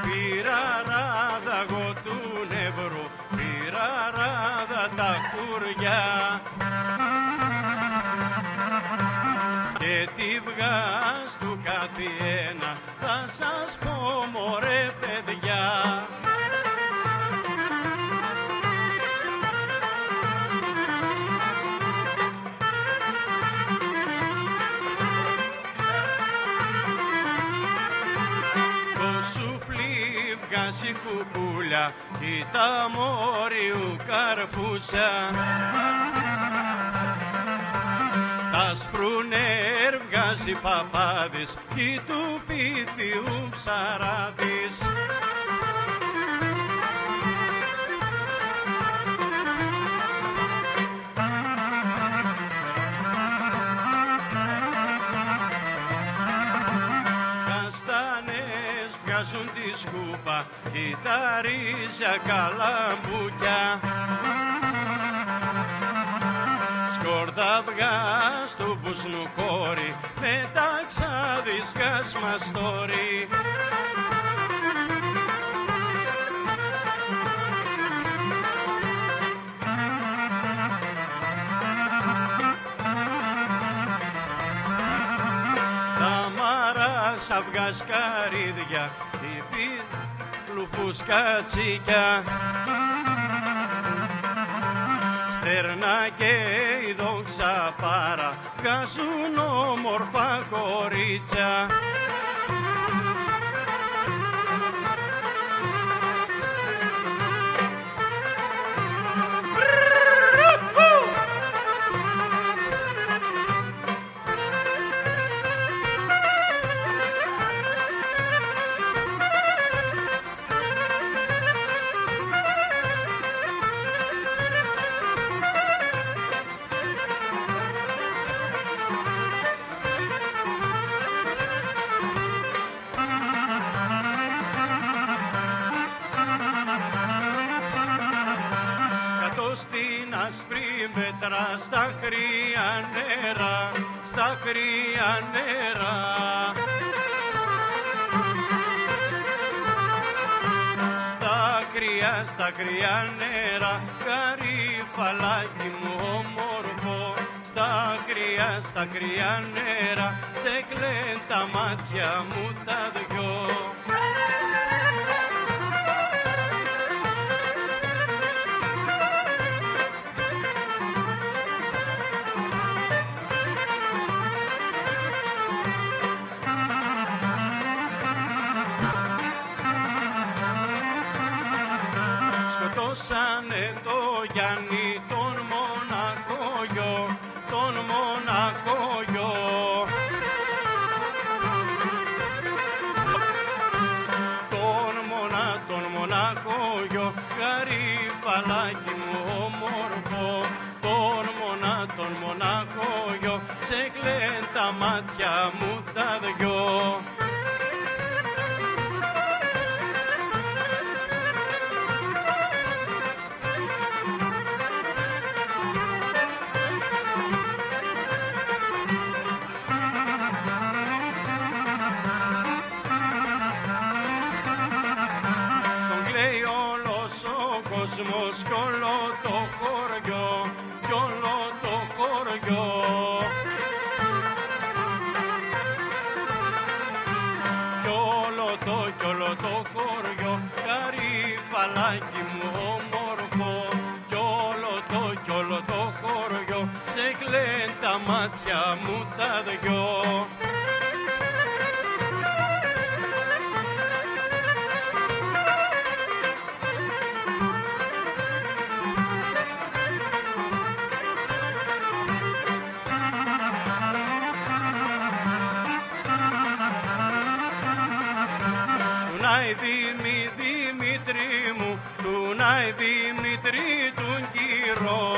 πυραράδα εγώ του νευρού, πυραράδα τα χουριά. Και τι βγάζ του καθιένα, θα σας πω μωρέ παιδιά. Η κουκούλια ή τα μόριου καρπούσα, τα σπρουνέρ βγάζει παπάδης ή του πίθιου ψαράδης. Βγάζουν τη σκούπα κι τα ρίζια καλαμπούκια. Σκόρδα βγάς του μπουσνου χώρι, με τα ξάδισχας μαστόρι. Τα μαράσα βγάς καρύδια, λουφούς κατσίκια, στέρνα και η δόξα πάρα βγάζουν όμορφα κορίτσια. Στην άσπρη πέτρα, στα κρύα νερά, στα κρύα νερά. Στα κρύα νερά, καρύφαλάκι μου όμορφο. Στα κρύα νερά, σε κλαιν τα μάτια μου τα δυο. Σκοτώσανε το Γιάννη τον μοναχό γιο, τον μοναχό γιο. Τον μοναχό γιο, γαρίφαλάκι μου όμορφο. Τον μοναχό γιο, σε κλαιν τα μάτια μου τα δυο. Κόσμος κι όλο το χωριό, κι όλο το χωριό. Κι όλο το χωριό, καρύφαλάκι μου όμορφο. Κι όλο το χωριό, σε κλαιν τα μάτια μου τα δυο. Δημήτρη μου, του ναί Δημήτρη τον κύρο.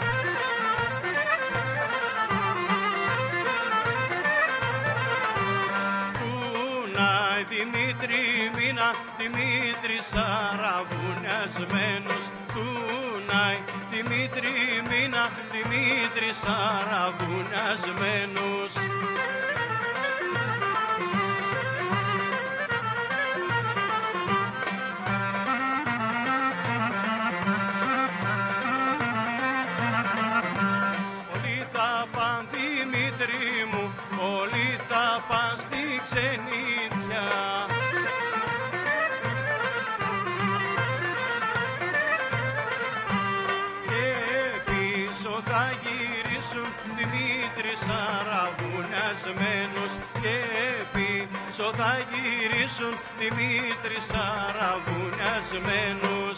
Του ναί Δημήτρη μήνα, Δημήτρης αραβουνιασμένος. Του ναί Δημήτρη μήνα, Δημήτρης αραβουνιασμένος. θα γυρίσουν Δημήτρης αραβουνιασμένους.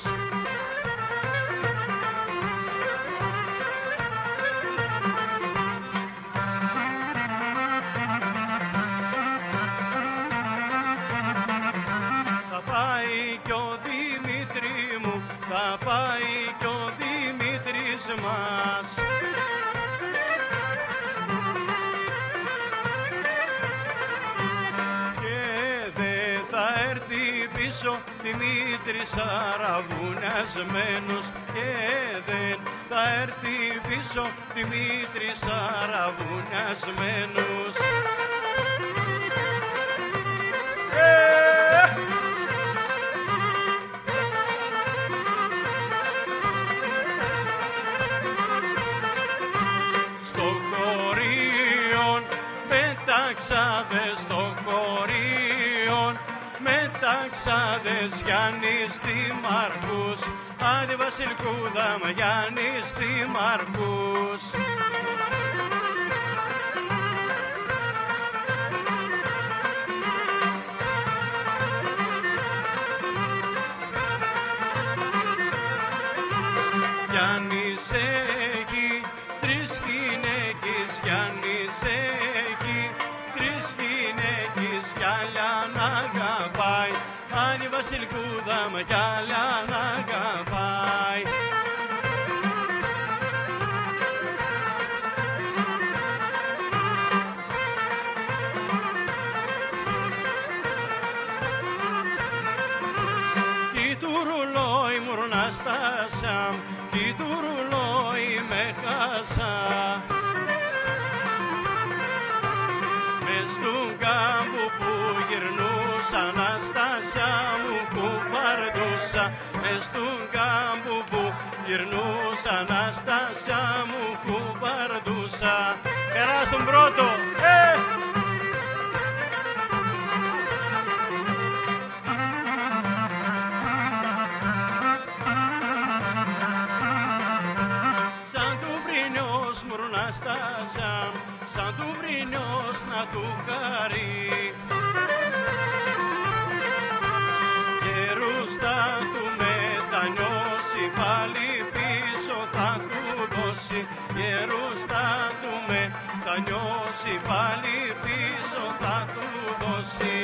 Θα πάει κι ο Δημήτρη μου, θα πάει κι ο Δημήτρης μας. Πίσω Δημήτρης αραβουνιασμένος και δεν θα έρθει πίσω Δημήτρης αραβουνιασμένος. Στο χωρίον μεταξάδες, στο χωρίον μεταξάδες Γιάννης Δημαρχούς, άντε Βασιλικούδα μα Γιάννης Δημαρχούς. Γιάννης έχει τρεις γυναίκες, Γιάννης έχει τρεις γυναίκες κι άλλα να αγαπάει, άντε Βασιλικούδα μα κι άλλα να αγαπάει. Κι του ρουλόι μουρνά στάσα, κι του ρουλόι με χάσα. Μες του κάμπου που γυρνούσα, Αναστάσια μου χουπαρδούσα. Μες του κάμπου που γυρνούσα, Αναστάσια μου χουπαρδούσα. Περάς τον πρώτο, Αναστάσια, σαν του βρυνιός να του χαρεί. Γερούστα του μετανιώσει, πάλι πίσω θα του δώσει. Γερούστα του μετανιώσει, πάλι πίσω θα του δώσει.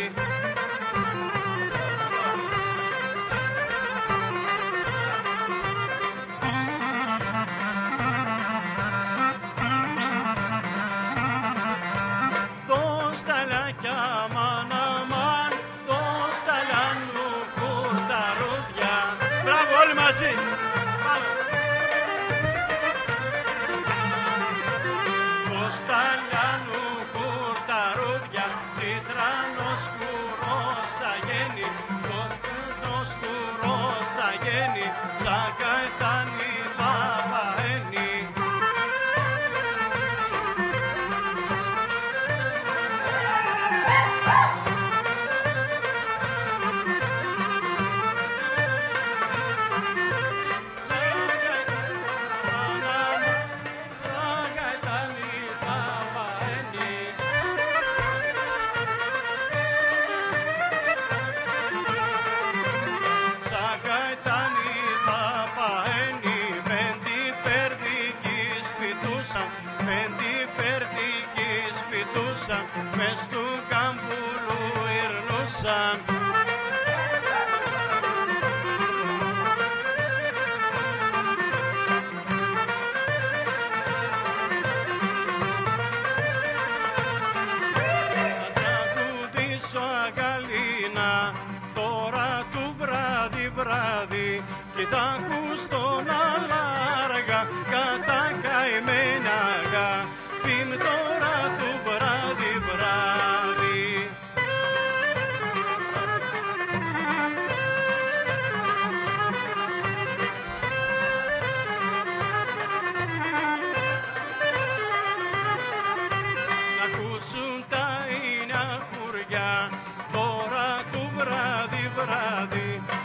Κοσταλιάνου χορταρούδια, τίτρανος σκουρός στα γέννη, κοσταλιάνος σκουρός στα γέννη, σαν καετάνη παπαένη. Μες του κάμπουλου ειρνούσαν. Θα τραγουδήσω αγαλίνα τώρα του βράδυ και θα ακούς τον αλάργα κατά καημένα αγάπη τώρα του βράδυ. Να ακούσουν τα ίνια χουριά τώρα του βράδυ